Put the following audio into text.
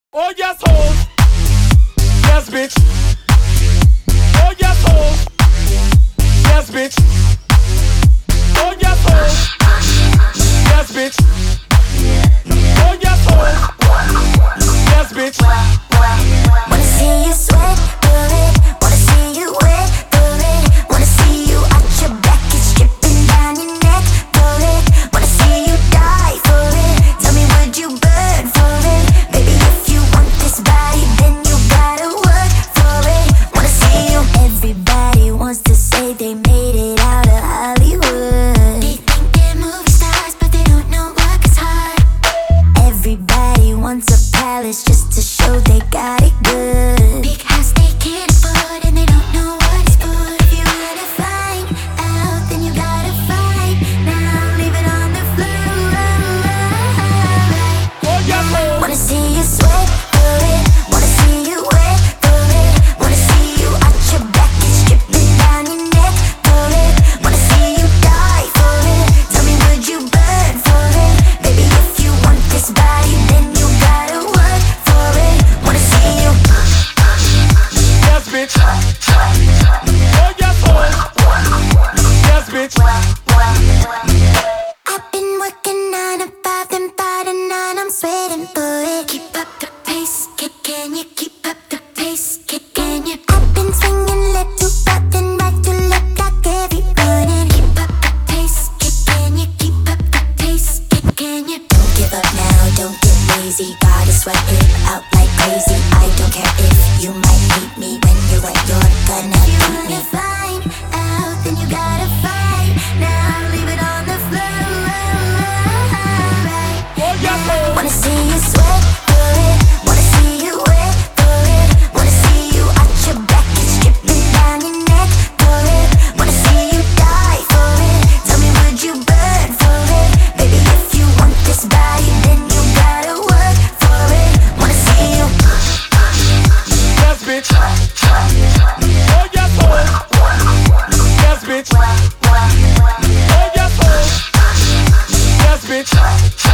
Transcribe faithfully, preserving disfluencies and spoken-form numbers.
Oh yes, hoes. Yes, bitch. Oh yes, hoes. Yes, bitch. Oh yes, hoes. Yes, bitch. Oh yes, hoes. Yes, bitch. Wanna see you sweat, feel it. Wanna see you wet, feel it. Wanna see you arch your back, it's dripping down your neck, feel it. Wanna see you die for it. Tell me, would you burn for it? Baby, if you want this body, then you gotta work for it. Wanna see you. Everybody wants to say they made it out of Hollywood. They think they're movie stars, but they don't know work is hard. Everybody wants a palace just to show they got it good. Big house they can't afford and they don't know what it's for. If you wanna find out, then you gotta fight. Now leave it on the floor. Oh yes, hoes. Wanna see you sweat, feel it. Wanna see you wet, feel it. Wanna see you arch your back, it's dripping down your neck, feel it. Wanna see you die for it. Tell me, would you burn for it? Baby, if you want this body, then you gotta work for it. Wanna see you. Yes, bitch. Oh yes, hoes. Yes, bitch. I've been working nine to five, then five to nine, I'm sweating for it. Keep up the pace, can, can you keep up the pace? Can, can you? I've been swinging left to right, then right to left like every morning. Keep up the pace, can, can you keep up the pace? Can, can you? Don't give up now, don't get lazy. Gotta sweat it out like crazy. I don't care if you might hate me when you're right, you're gonna beat me. If you wanna find out, then you gotta fight. Now leave it on the floor. Oh yes, hoes. Wanna see you sweat, feel it. Wanna see you wet, feel it. Wanna see you arch your back, it's dripping down your neck, feel it. Wanna see you die for it. Tell me, would you burn for it? Baby, if you want this body, then you gotta work for it. Wanna see you. Yes, bitch. Oh yes, hoes. Yes, bitch. Oh yes, hoes. Yes, bitch.